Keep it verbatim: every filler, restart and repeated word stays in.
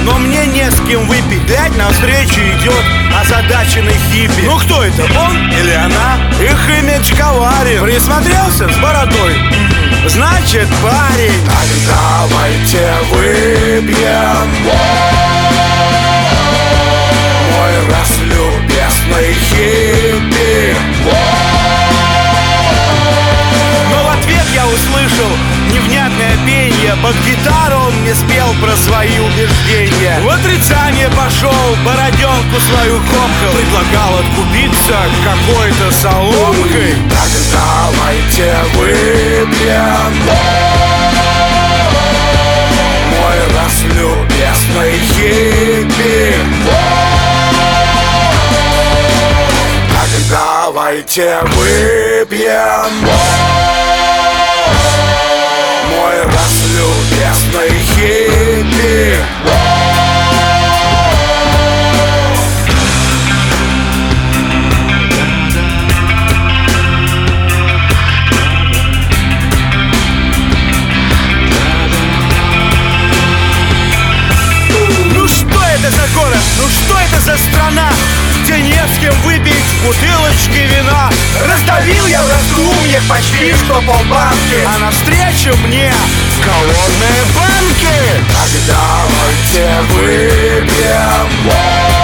но мне не с кем выпить. Глядь, навстречу идет озадаченный хиппи. Ну кто это, он или она? Их имидж коварен. Присмотрелся с бородой? Значит, парень. Так давайте выпьем, мой разлюбезный хиппи. Но в ответ я услышал невнятное пение. Под гитару он мне спел про свои убеждения. В отрицание пошел, бороденку свою комкал. Предлагал откупиться какой-то соломкой. Так давайте выпьем, мой разлюбезный хиппи. Так давайте выпьем, мой разлюбезный хиппи. Ну что это за город? Ну что это за страна, где не с кем выпить бутылочки вина? Раздавил я в раздумьях почти что полбанки, а навстречу мне голодные банки. Так давайте выпьем,